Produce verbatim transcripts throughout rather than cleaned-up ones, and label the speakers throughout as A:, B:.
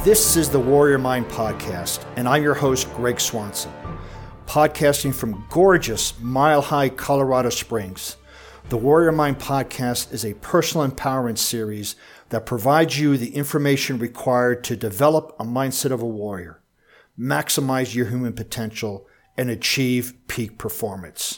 A: This is the Warrior Mind Podcast, and I'm your host, Greg Swanson, podcasting from gorgeous Mile High, Colorado Springs. The Warrior Mind Podcast is a personal empowerment series that provides you the information required to develop a mindset of a warrior, maximize your human potential, and achieve peak performance.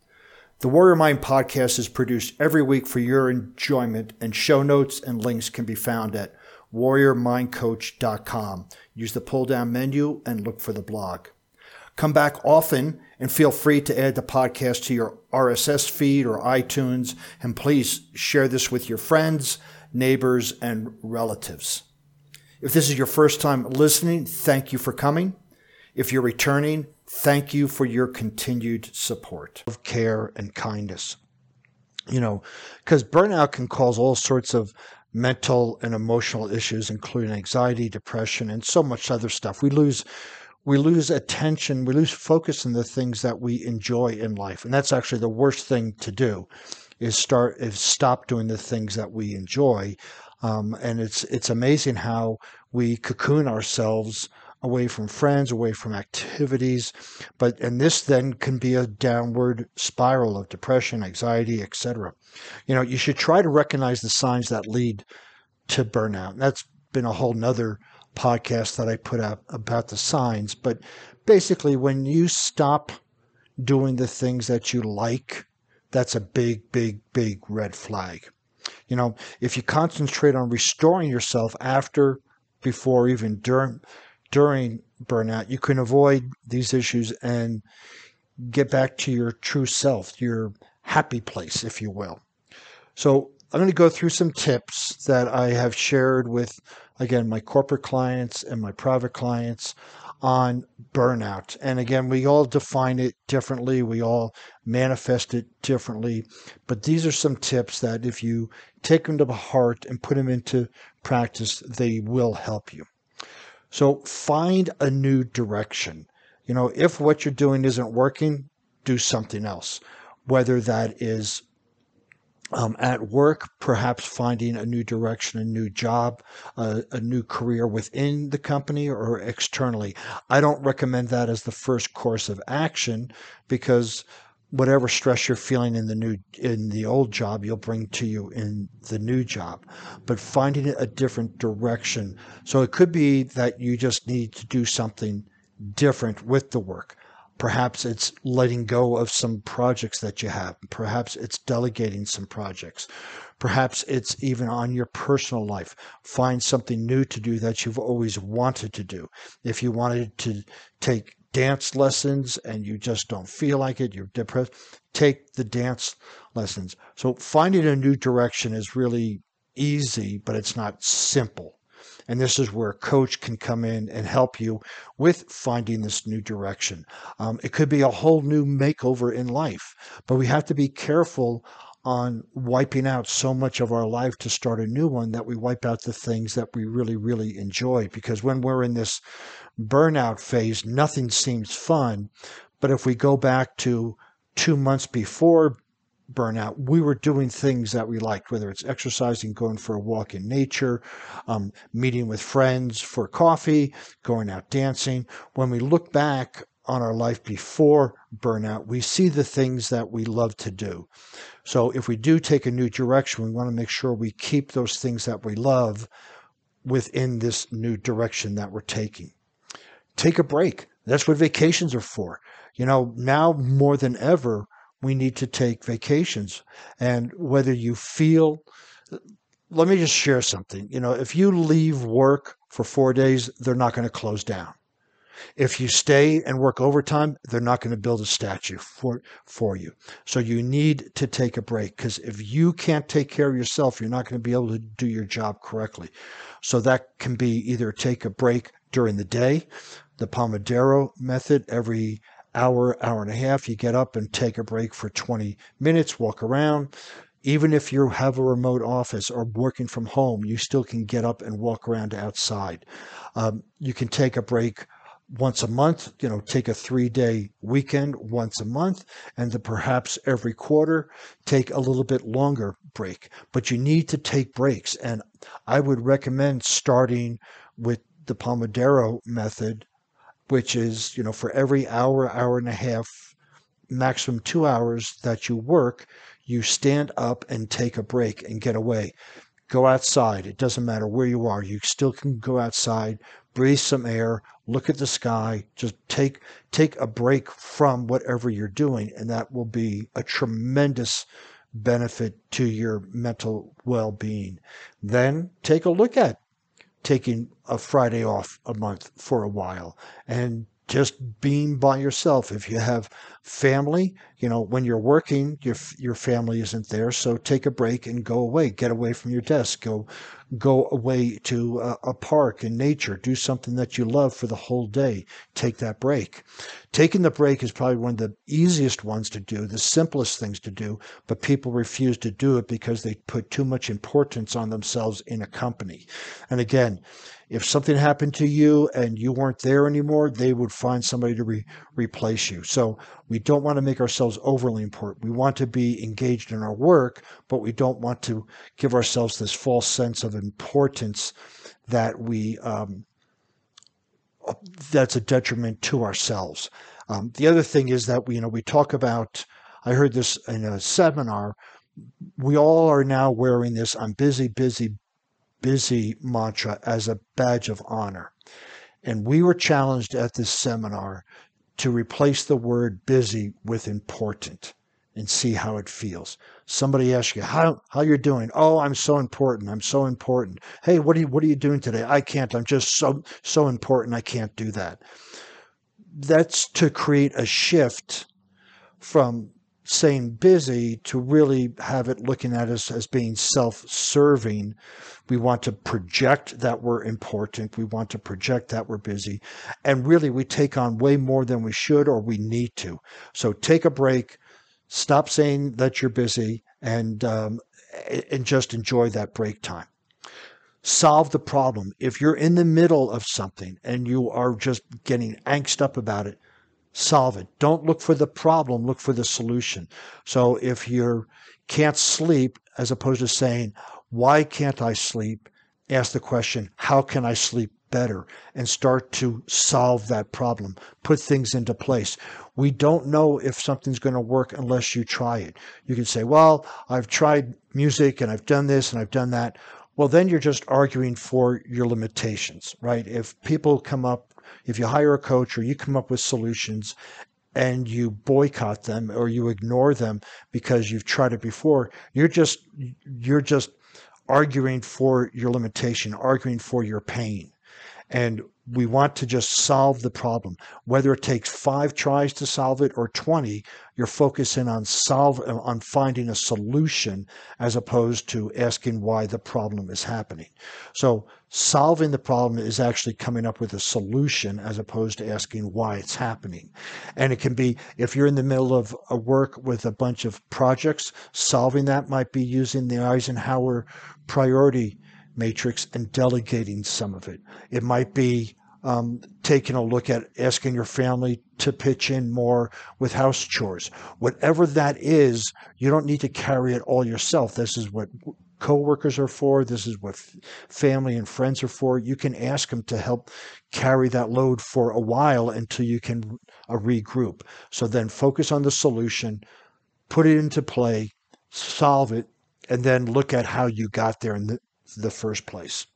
A: The Warrior Mind Podcast is produced every week for your enjoyment, and show notes and links can be found at warrior mind coach dot com. Use the pull-down menu and look for the blog. Come back often and feel free to add the podcast to your R S S feed or iTunes, and please share this with your friends, neighbors, and relatives. If this is your first time listening, thank you for coming. If you're returning, thank you for your continued support. Of care and kindness. You know, because burnout can cause all sorts of mental and emotional issues, including anxiety, depression, and so much other stuff. We lose we lose attention, we lose focus on the things that we enjoy in life. And that's actually the worst thing to do, is start is stop doing the things that we enjoy. Um, and it's it's amazing how we cocoon ourselves away from friends, away from activities. But and this then can be a downward spiral of depression, anxiety, et cetera. You know, you should try to recognize the signs that lead to burnout. And that's been a whole nother podcast that I put out about the signs. But basically, when you stop doing the things that you like, that's a big, big, big red flag. You know, if you concentrate on restoring yourself after, before, even during, during burnout, you can avoid these issues and get back to your true self, your happy place, if you will. So I'm going to go through some tips that I have shared with, again, my corporate clients and my private clients on burnout. And again, we all define it differently. We all manifest it differently. But these are some tips that if you take them to heart and put them into practice, they will help you. So find a new direction. You know, if what you're doing isn't working, do something else. Whether that is Um, at work, perhaps finding a new direction, a new job, uh, a new career within the company or externally. I don't recommend that as the first course of action, because whatever stress you're feeling in the new in the old job, you'll bring to you in the new job. But finding a different direction. So it could be that you just need to do something different with the work. Perhaps it's letting go of some projects that you have. Perhaps it's delegating some projects. Perhaps it's even on your personal life. Find something new to do that you've always wanted to do. If you wanted to take dance lessons and you just don't feel like it, you're depressed, take the dance lessons. So finding a new direction is really easy, but it's not simple. And this is where a coach can come in and help you with finding this new direction. Um, it could be a whole new makeover in life, but we have to be careful on wiping out so much of our life to start a new one that we wipe out the things that we really, really enjoy. Because when we're in this burnout phase, nothing seems fun. But if we go back to two months before burnout, we were doing things that we liked, whether it's exercising, going for a walk in nature, um, meeting with friends for coffee, going out dancing. When we look back on our life before burnout, we see the things that we love to do. So if we do take a new direction, we want to make sure we keep those things that we love within this new direction that we're taking. Take a break. That's what vacations are for. You know, now more than ever, we need to take vacations. And whether you feel, let me just share something. You know, if you leave work for four days, they're not going to close down. If you stay and work overtime, they're not going to build a statue for, for you. So you need to take a break, because if you can't take care of yourself, you're not going to be able to do your job correctly. So that can be either take a break during the day, the Pomodoro method. Every hour, hour and a half, you get up and take a break for twenty minutes, walk around. Even if you have a remote office or working from home, you still can get up and walk around outside. Um, you can take a break once a month, you know, take a three-day weekend once a month, and then perhaps every quarter take a little bit longer break. But you need to take breaks, and I would recommend starting with the Pomodoro method, which is, you know, for every hour, hour and a half, maximum two hours that you work, you stand up and take a break and get away. Go outside. It doesn't matter where you are. You still can go outside, breathe some air, look at the sky, just take take a break from whatever you're doing, and that will be a tremendous benefit to your mental well-being. Then take a look at taking a Friday off a month for a while and just being by yourself. If you have family, you know, when you're working, your your family isn't there, so take a break and go away. Get away from your desk. Go go away to a, a park in nature. Do something that you love for the whole day. Take that break. Taking the break is probably one of the easiest ones to do, the simplest things to do, but people refuse to do it because they put too much importance on themselves in a company. And again, if something happened to you and you weren't there anymore, they would find somebody to re- replace you. So we don't want to make ourselves overly important. We want to be engaged in our work, but we don't want to give ourselves this false sense of importance that we um, that's a detriment to ourselves. Um, the other thing is that we, you know, we talk about. I heard this in a seminar. We all are now wearing this "I'm busy, busy, busy" mantra as a badge of honor. And we were challenged at this seminar to replace the word busy with important and see how it feels. Somebody asks you, how how you're doing? Oh, I'm so important. I'm so important. Hey, what are you what are you doing today? I can't. I'm just so so important. I can't do that. That's to create a shift from saying busy to really have it looking at us as being self-serving. We want to project that we're important. We want to project that we're busy. And really, we take on way more than we should or we need to. So take a break, stop saying that you're busy, and um, and just enjoy that break time. Solve the problem. If you're in the middle of something and you are just getting angst up about it, solve it. Don't look for the problem, look for the solution. So if you can't sleep, as opposed to saying, why can't I sleep? Ask the question, how can I sleep better? And start to solve that problem. Put things into place. We don't know if something's going to work unless you try it. You can say, well, I've tried music and I've done this and I've done that. Well, then you're just arguing for your limitations, right? If people come up If you hire a coach or you come up with solutions and you boycott them or you ignore them because you've tried it before, you're just you're just arguing for your limitation, arguing for your pain. And we want to just solve the problem. Whether it takes five tries to solve it or twenty, you're focusing on solve on finding a solution as opposed to asking why the problem is happening. So solving the problem is actually coming up with a solution as opposed to asking why it's happening. And it can be, if you're in the middle of a work with a bunch of projects, solving that might be using the Eisenhower priority matrix and delegating some of it. It might be um, taking a look at asking your family to pitch in more with house chores. Whatever that is, you don't need to carry it all yourself. This is what coworkers are for. This is what family and friends are for. You can ask them to help carry that load for a while until you can uh, regroup. So then focus on the solution, put it into play, solve it, and then look at how you got there in the the first place.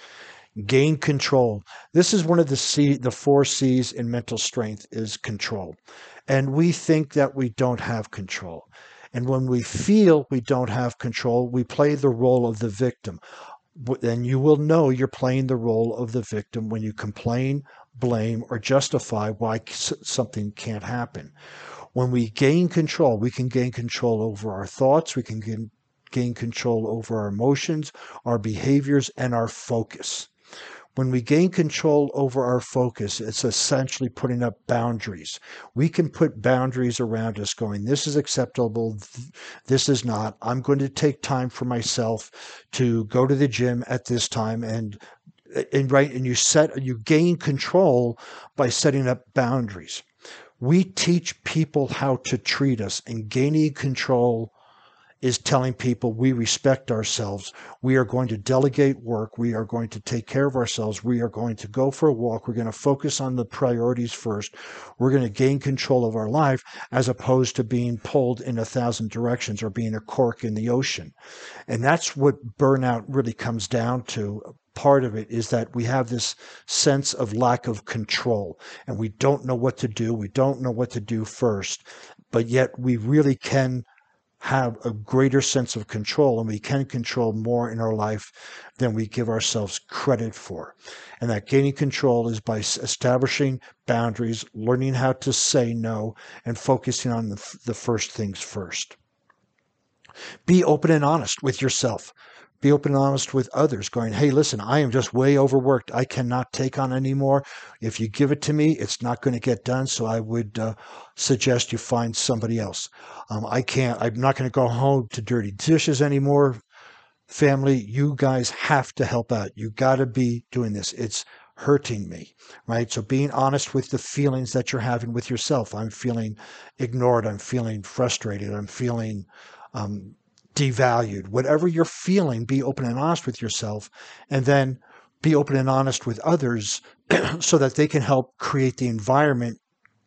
A: Gain control. This is one of the C, the four C's in mental strength is control. And we think that we don't have control. And when we feel we don't have control, we play the role of the victim. Then you will know you're playing the role of the victim when you complain, blame, or justify why something can't happen. When we gain control, we can gain control over our thoughts, we can gain gain control over our emotions, our behaviors, and our focus. When we gain control over our focus, it's essentially putting up boundaries. We can put boundaries around us going, this is acceptable, this is not. I'm going to take time for myself to go to the gym at this time, and and right and you set you gain control by setting up boundaries. We teach people how to treat us, and gaining control is telling people we respect ourselves. We are going to delegate work. We are going to take care of ourselves. We are going to go for a walk. We're going to focus on the priorities first. We're going to gain control of our life as opposed to being pulled in a thousand directions or being a cork in the ocean. And that's what burnout really comes down to. Part of it is that we have this sense of lack of control and we don't know what to do. We don't know what to do first, but yet we really can have a greater sense of control, and we can control more in our life than we give ourselves credit for. And that gaining control is by establishing boundaries, learning how to say no, and focusing on the, the first things first. Be open and honest with yourself. Be open and honest with others, going, hey, listen, I am just way overworked. I cannot take on anymore. If you give it to me, it's not going to get done. So I would uh, suggest you find somebody else. Um, I can't, I'm not going to go home to dirty dishes anymore. Family, you guys have to help out. You got to be doing this. It's hurting me, right? So being honest with the feelings that you're having with yourself. I'm feeling ignored. I'm feeling frustrated. I'm feeling um, devalued. Whatever you're feeling, be open and honest with yourself, and then be open and honest with others so that they can help create the environment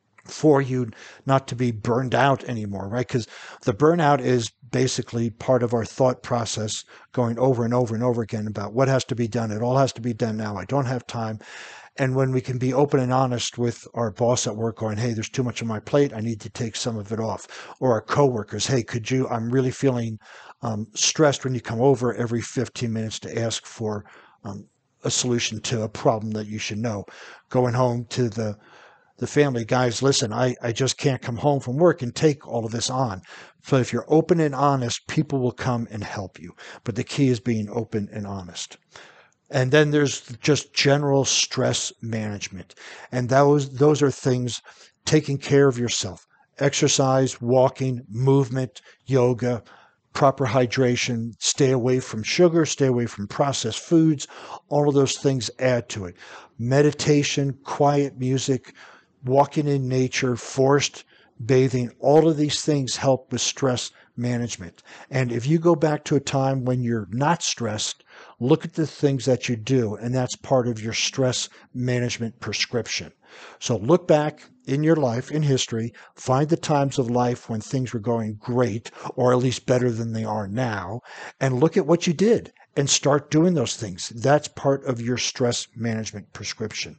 A: for you not to be burned out anymore, right? Because the burnout is basically part of our thought process going over and over and over again about what has to be done. It all has to be done now. I don't have time. And when we can be open and honest with our boss at work going, hey, there's too much on my plate. I need to take some of it off. Or our coworkers, hey, could you, I'm really feeling um, stressed when you come over every fifteen minutes to ask for um, a solution to a problem that you should know. Going home to the the family, guys, listen, I, I just can't come home from work and take all of this on. So if you're open and honest, people will come and help you. But the key is being open and honest. And then there's just general stress management. And those those are things, taking care of yourself. Exercise, walking, movement, yoga, proper hydration, stay away from sugar, stay away from processed foods. All of those things add to it. Meditation, quiet music, walking in nature, forest bathing, all of these things help with stress management. And if you go back to a time when you're not stressed, look at the things that you do, and that's part of your stress management prescription. So look back in your life, in history, find the times of life when things were going great, or at least better than they are now, and look at what you did and start doing those things. That's part of your stress management prescription.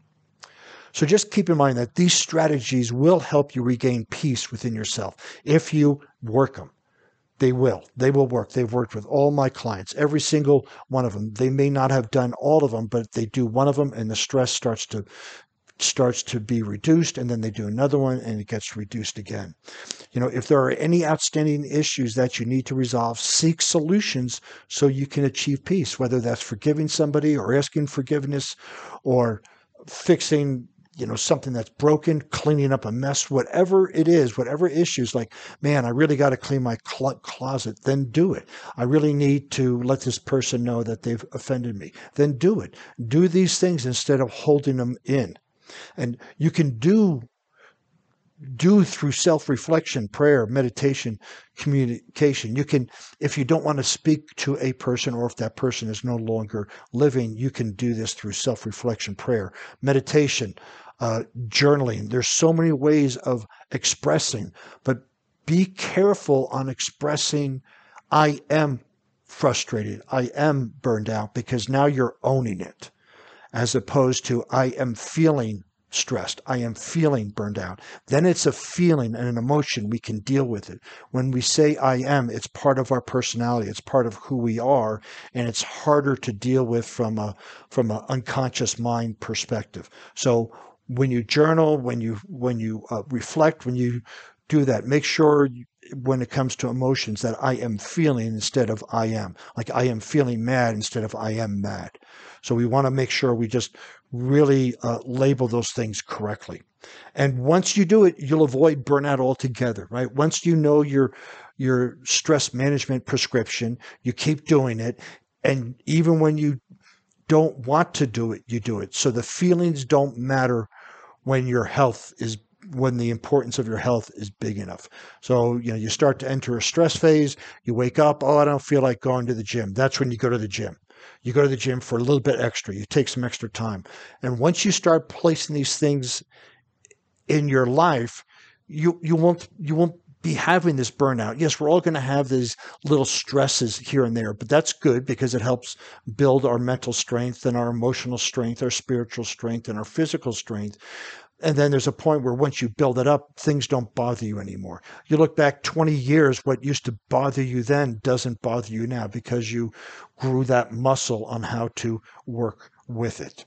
A: So just keep in mind that these strategies will help you regain peace within yourself if you work them. They will. They will work. They've worked with all my clients, every single one of them. They may not have done all of them, but they do one of them and the stress starts to starts to be reduced, and then they do another one and it gets reduced again. You know, if there are any outstanding issues that you need to resolve, seek solutions so you can achieve peace, whether that's forgiving somebody or asking forgiveness or fixing, you know, something that's broken, cleaning up a mess, whatever it is, whatever issues, like, man, I really got to clean my cl- closet, then do it. I really need to let this person know that they've offended me, then do it. Do these things instead of holding them in. And you can do do through self-reflection, prayer, meditation, communication. You can, if you don't want to speak to a person or if that person is no longer living, you can do this through self-reflection, prayer, meditation, uh, journaling. There's so many ways of expressing, but be careful on expressing, I am frustrated, I am burned out, because now you're owning it, as opposed to I am feeling stressed, I am feeling burned out. Then it's a feeling and an emotion. We can deal with it. When we say I am, it's part of our personality. It's part of who we are, and it's harder to deal with from a from an unconscious mind perspective. So when you journal, when you when you uh, reflect, when you do that, make sure you, when it comes to emotions, that I am feeling instead of I am. Like I am feeling mad instead of I am mad. So we want to make sure we just really uh, label those things correctly. And once you do it, you'll avoid burnout altogether, right? Once you know your your stress management prescription, you keep doing it. And even when you don't want to do it, you do it. So the feelings don't matter when your health is when the importance of your health is big enough. So, you know, you start to enter a stress phase, you wake up, oh, I don't feel like going to the gym. That's when you go to the gym. You go to the gym for a little bit extra. You take some extra time. And once you start placing these things in your life, you you won't you won't be having this burnout. Yes, we're all going to have these little stresses here and there, but that's good because it helps build our mental strength and our emotional strength, our spiritual strength, and our physical strength. And then there's a point where once you build it up, things don't bother you anymore. You look back twenty years, what used to bother you then doesn't bother you now because you grew that muscle on how to work with it.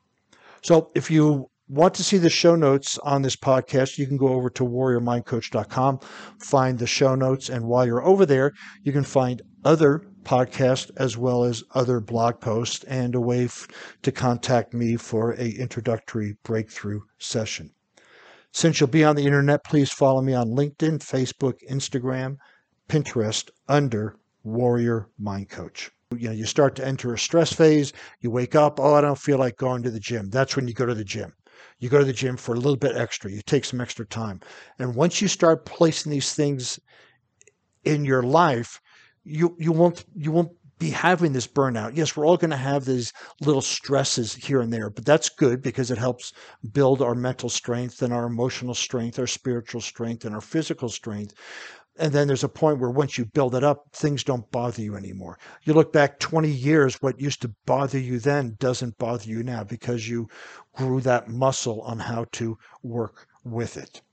A: So if you want to see the show notes on this podcast, you can go over to warrior mind coach dot com, find the show notes, and while you're over there, you can find other podcasts as well as other blog posts and a way f- to contact me for a introductory breakthrough session. Since you'll be on the internet, please follow me on LinkedIn, Facebook, Instagram, Pinterest under Warrior Mind Coach. You know, you start to enter a stress phase, you wake up, oh, I don't feel like going to the gym. That's when you go to the gym. You go to the gym for a little bit extra. You take some extra time. And once you start placing these things in your life, you you won't you won't be having this burnout. Yes, we're all going to have these little stresses here and there, but that's good because it helps build our mental strength and our emotional strength, our spiritual strength, and our physical strength. And then there's a point where once you build it up, things don't bother you anymore. You look back twenty years, what used to bother you then doesn't bother you now because you grew that muscle on how to work with it.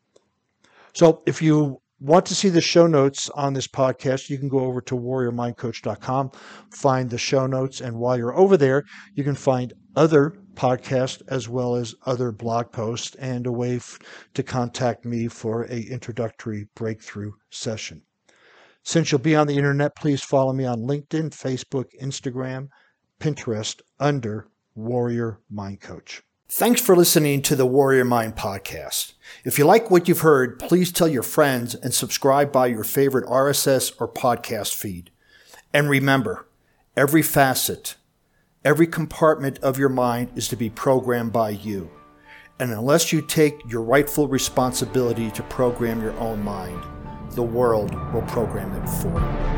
A: So if you want to see the show notes on this podcast, you can go over to warrior mind coach dot com, find the show notes, and while you're over there, you can find other podcasts as well as other blog posts and a way f- to contact me for a introductory breakthrough session. Since you'll be on the internet, please follow me on LinkedIn, Facebook, Instagram, Pinterest under Warrior Mind Coach. Thanks for listening to the Warrior Mind Podcast. If you like what you've heard, please tell your friends and subscribe by your favorite R S S or podcast feed. And remember, every facet, every compartment of your mind is to be programmed by you. And unless you take your rightful responsibility to program your own mind, the world will program it for you.